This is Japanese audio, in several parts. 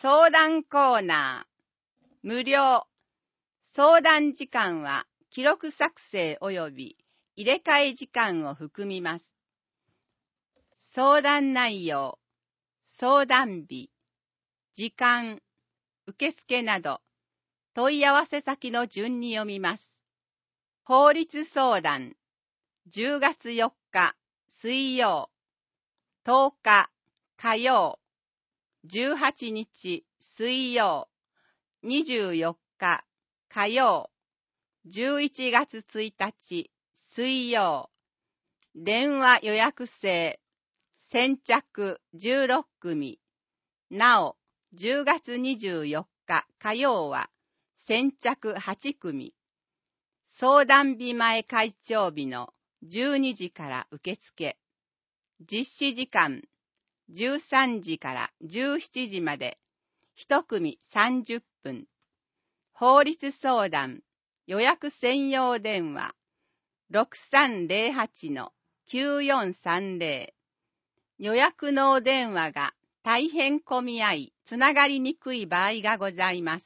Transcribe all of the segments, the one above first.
相談コーナー。無料。相談時間は記録作成及び入れ替え時間を含みます。相談内容、相談日、時間、受付など問い合わせ先の順に読みます。法律相談、10月4日水曜、10日火曜、18日水曜、24日火曜、11月1日水曜、電話予約制、先着16組、なお10月24日火曜は先着8組、相談日前開帳日の12時から受付、実施時間13時から17時まで、1組30分。法律相談、予約専用電話、6308-9430。予約のお電話が大変混み合い、つながりにくい場合がございます。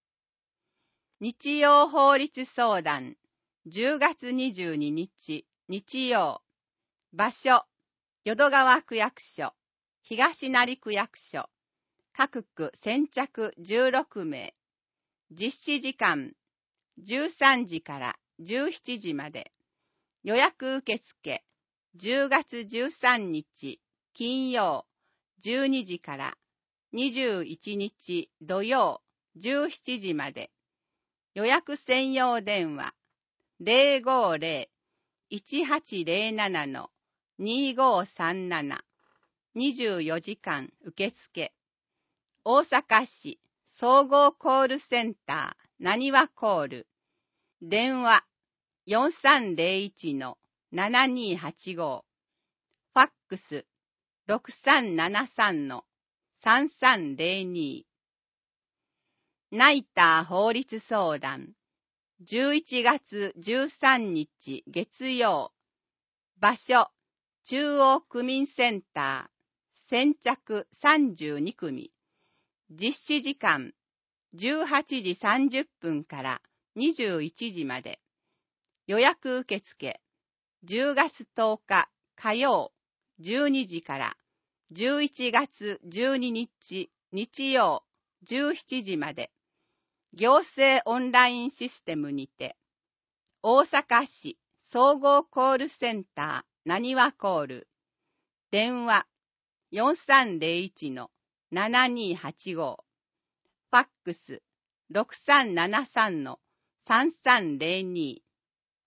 日曜法律相談、10月22日、日曜。場所、淀川区役所、東成区役所、各区先着16名。実施時間、13時から17時まで。予約受付、10月13日、金曜、12時から21日土曜、17時まで。予約専用電話、050-1807-2537。24時間受付。大阪市総合コールセンターなにわコール。電話 4301-7285。ファックス 6373-3302。ナイター法律相談。11月13日月曜。場所、中央区民センター。先着32組。実施時間、18時30分から21時まで。予約受付、10月10日火曜、12時から11月12日日曜、17時まで。行政オンラインシステムにて、大阪市総合コールセンターなにわコール。電話4301-7285。ファックス 6373-3302。